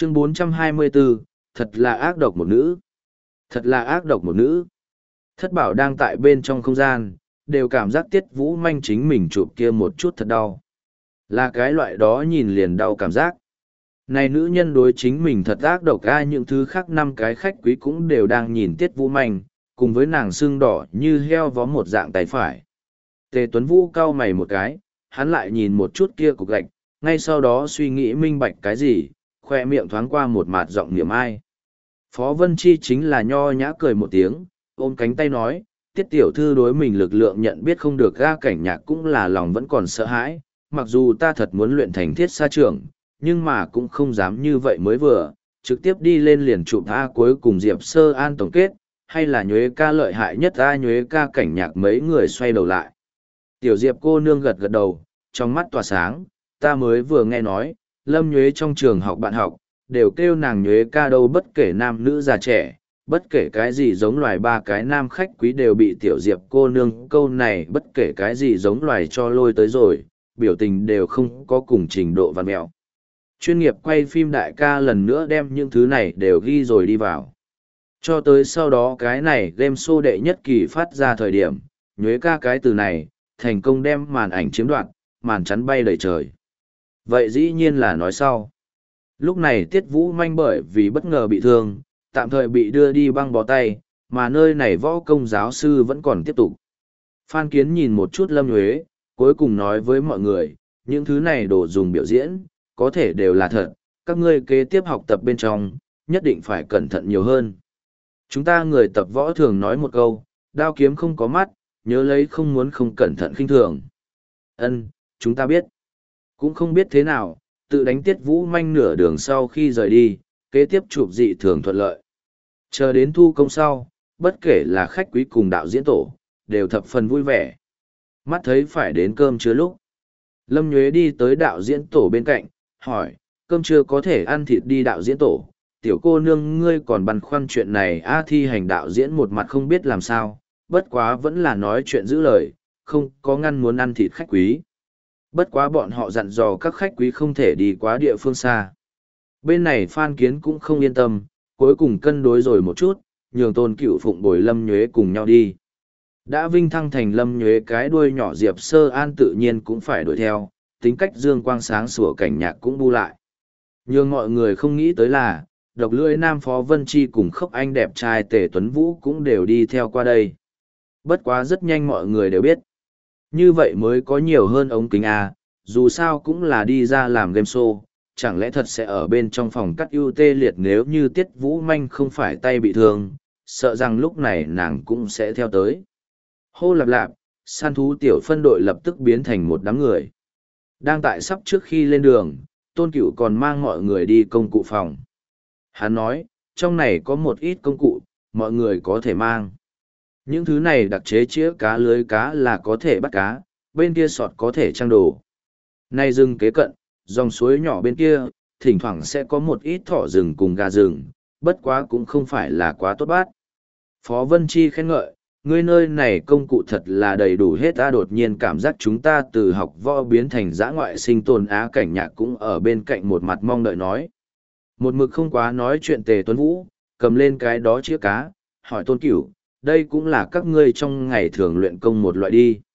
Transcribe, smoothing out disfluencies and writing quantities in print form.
Chương 424, thật là ác độc một nữ. Thật là ác độc một nữ. Thất bảo đang tại bên trong không gian, đều cảm giác Tiết Vũ Manh chính mình chụp kia một chút thật đau. Là cái loại đó nhìn liền đau cảm giác. Này nữ nhân đối chính mình thật ác độc, ai những thứ khác năm cái khách quý cũng đều đang nhìn Tiết Vũ Manh, cùng với nàng xương đỏ như heo vó một dạng tay phải. Tề Tuấn Vũ cau mày một cái, hắn lại nhìn một chút kia cục gạch, ngay sau đó suy nghĩ minh bạch cái gì, khoe miệng thoáng qua một mạt giọng niệm ai. Phó Vân Chi chính là nho nhã cười một tiếng, ôm cánh tay nói, Tiết tiểu thư đối mình lực lượng nhận biết không được, ga cảnh nhạc cũng là lòng vẫn còn sợ hãi, mặc dù ta thật muốn luyện thành thiết sa trưởng, nhưng mà cũng không dám như vậy mới vừa, trực tiếp đi lên liền chụp A cuối cùng Diệp Sơ An tổng kết, hay là Nhuế ca lợi hại nhất, A Nhuế ca cảnh nhạc mấy người xoay đầu lại. Tiểu Diệp cô nương gật gật đầu, trong mắt tỏa sáng, ta mới vừa nghe nói, Lâm Nhuế trong trường học bạn học, đều kêu nàng Nhuế ca đâu, bất kể nam nữ già trẻ, bất kể cái gì giống loài ba cái nam khách quý đều bị Tiểu Diệp cô nương câu này bất kể cái gì giống loài cho lôi tới rồi, biểu tình đều không có cùng trình độ văn mẹo. Chuyên nghiệp quay phim đại ca lần nữa đem những thứ này đều ghi rồi đi vào. Cho tới sau đó cái này game show đệ nhất kỳ phát ra thời điểm, Nhuế ca cái từ này, thành công đem màn ảnh chiếm đoạt, màn chắn bay đầy trời. Vậy dĩ nhiên là nói sau. Lúc này Tiết Vũ Manh bởi vì bất ngờ bị thương, tạm thời bị đưa đi băng bó tay, mà nơi này võ công giáo sư vẫn còn tiếp tục. Phan Kiến nhìn một chút Lâm Nhuế, cuối cùng nói với mọi người, những thứ này đồ dùng biểu diễn, có thể đều là thật, các ngươi kế tiếp học tập bên trong, nhất định phải cẩn thận nhiều hơn. Chúng ta người tập võ thường nói một câu, đao kiếm không có mắt, nhớ lấy không muốn không cẩn thận khinh thường. Ân, chúng ta biết. Cũng không biết thế nào, tự đánh Tiết Vũ Manh nửa đường sau khi rời đi, kế tiếp chụp dị thường thuận lợi. Chờ đến thu công sau, bất kể là khách quý cùng đạo diễn tổ, đều thập phần vui vẻ. Mắt thấy phải đến cơm trưa lúc. Lâm Nhuế đi tới đạo diễn tổ bên cạnh, hỏi, cơm trưa có thể ăn thịt đi đạo diễn tổ, tiểu cô nương ngươi còn băn khoăn chuyện này a thi hành đạo diễn một mặt không biết làm sao, bất quá vẫn là nói chuyện giữ lời, không có ngăn muốn ăn thịt khách quý. Bất quá bọn họ dặn dò các khách quý không thể đi quá địa phương xa. Bên này Phan Kiến cũng không yên tâm, cuối cùng cân đối rồi một chút, nhường Tôn Cựu Phụng bồi Lâm Nhuế cùng nhau đi. Đã vinh thăng thành Lâm Nhuế cái đuôi nhỏ Diệp Sơ An tự nhiên cũng phải đuổi theo, tính cách dương quang sáng sủa cảnh nhạc cũng bu lại. Nhưng mọi người không nghĩ tới là, độc lưỡi nam Phó Vân Chi cùng Khốc Anh đẹp trai Tề Tuấn Vũ cũng đều đi theo qua đây. Bất quá rất nhanh mọi người đều biết. Như vậy mới có nhiều hơn ống kính A, dù sao cũng là đi ra làm game show, chẳng lẽ thật sẽ ở bên trong phòng cắt ưu tê liệt, nếu như Tiết Vũ Manh không phải tay bị thương, sợ rằng lúc này nàng cũng sẽ theo tới. Hô lạp lạp, săn thú tiểu phân đội lập tức biến thành một đám người. Đang tại sắp trước khi lên đường, Tôn Cựu còn mang mọi người đi công cụ phòng. Hắn nói, trong này có một ít công cụ, mọi người có thể mang. Những thứ này đặc chế chĩa cá lưới cá là có thể bắt cá, bên kia sọt có thể trang đồ. Nay rừng kế cận, dòng suối nhỏ bên kia, thỉnh thoảng sẽ có một ít thỏ rừng cùng gà rừng, bất quá cũng không phải là quá tốt bát. Phó Vân Chi khen ngợi, ngươi nơi này công cụ thật là đầy đủ hết, ta đột nhiên cảm giác chúng ta từ học võ biến thành dã ngoại sinh tồn á, cảnh nhạc cũng ở bên cạnh một mặt mong đợi nói. Một mực không quá nói chuyện Tề Tuấn Vũ, cầm lên cái đó chĩa cá, hỏi Tôn Cửu, đây cũng là các ngươi trong ngày thường luyện công một loại đi.